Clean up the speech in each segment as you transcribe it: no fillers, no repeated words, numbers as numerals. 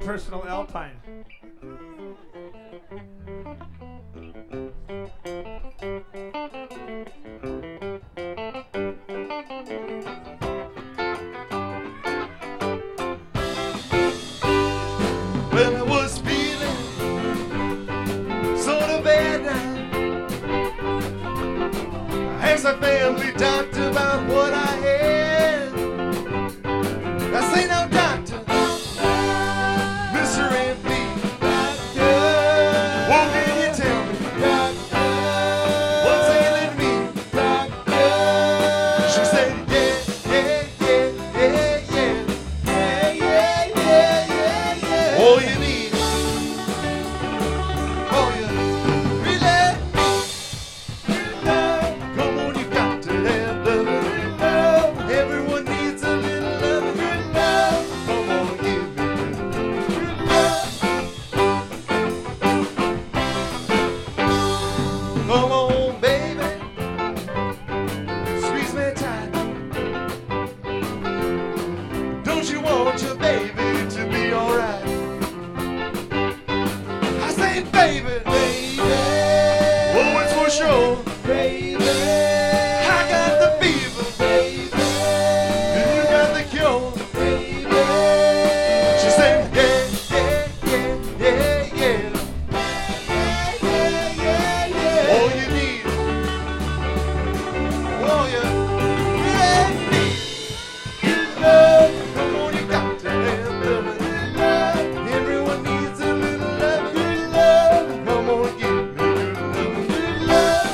personal Alpine. Well, I was feeling sort of bad now. I asked my family doctor about what I had. I say, now, doctor, Mr. M.D., what can you tell me? What's ailing me? She said, yeah. All you need, all you really need, come on, you got to have love. Everyone needs a little love. Come on, give me love. Come on, baby, squeeze me tight. Don't you want your baby to be alright? I say, baby, oh, it's for sure. I got the fever, and you got the cure. She said, yeah. All you need, all you really need, come on, you got to have love. Everyone needs a little love. Come on, give me good love.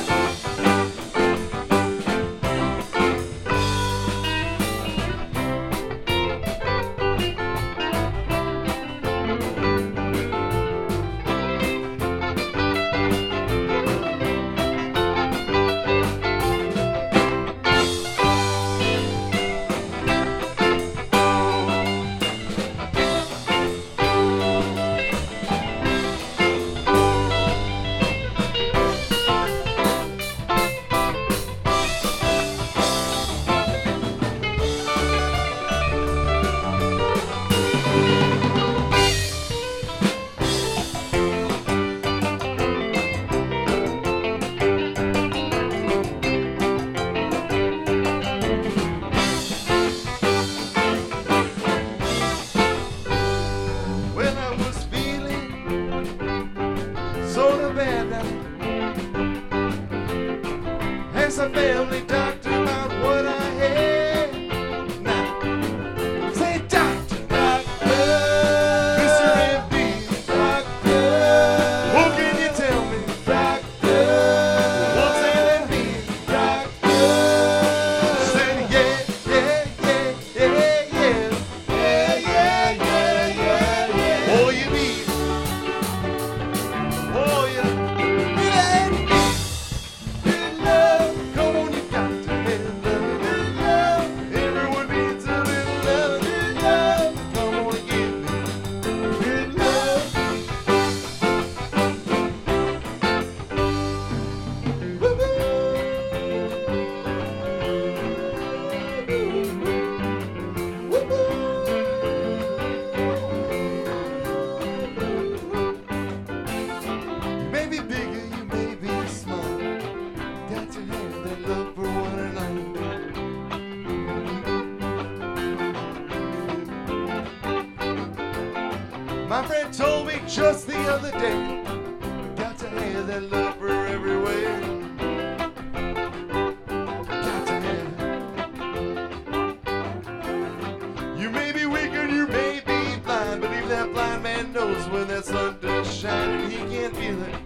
Well, I was feeling sort of bad now. Asked my family doctor about what I had. Now, say, doctor, Mr. M.D., what can you tell me? What's ailing me? Said, yeah. All you need, all you really need, come on, you got to have love. Everyone needs a little love. Come on, give me good love. You may be bigger, you may be small. Got to have that love for one another. My friend told me just the other day, got to have that love for everywhere. Got to have it. You may be weak and you may be blind, but even that blind man knows when that sun does shine and he can't feel it.